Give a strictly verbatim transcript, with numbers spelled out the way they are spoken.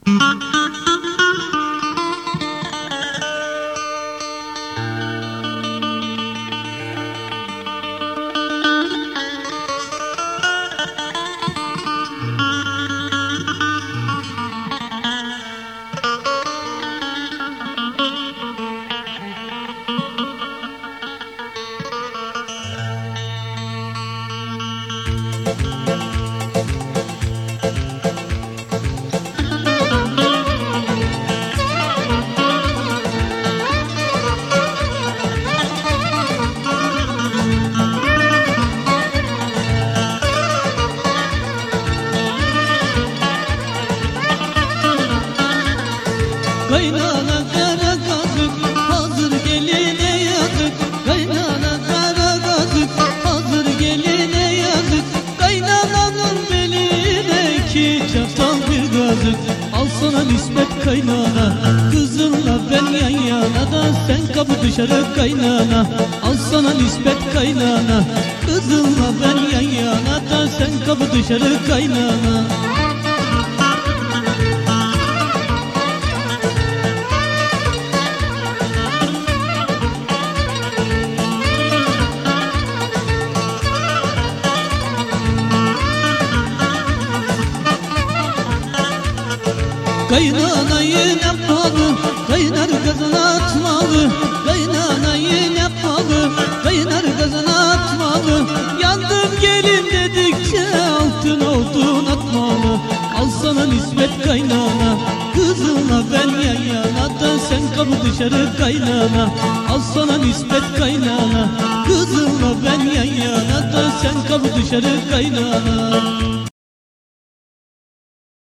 Kaynana kara kazık, hazır geline yazık. Kaynana kara kazık, hazır geline yazık. Kaynananın beline iki çatal bir gazık. Al sana nispet kaynana, kızınla ben yan yana da sen kapı dışarı kaynana. Al sana nispet kaynana, kızınla ben yan yana da sen kapı dışarı kaynana. Kaynana yine pahalı, kaynar gazına atmalı. Kaynana yine pahalı, kaynar gazına atmalı. Yandım gelin dedikçe altın odun atmalı. Al sana nispet kaynana, kızınla ben yan yana da sen kapı dışarı kaynana. Al sana nispet kaynana, kızınla ben yan yana da sen kapı dışarı kaynana.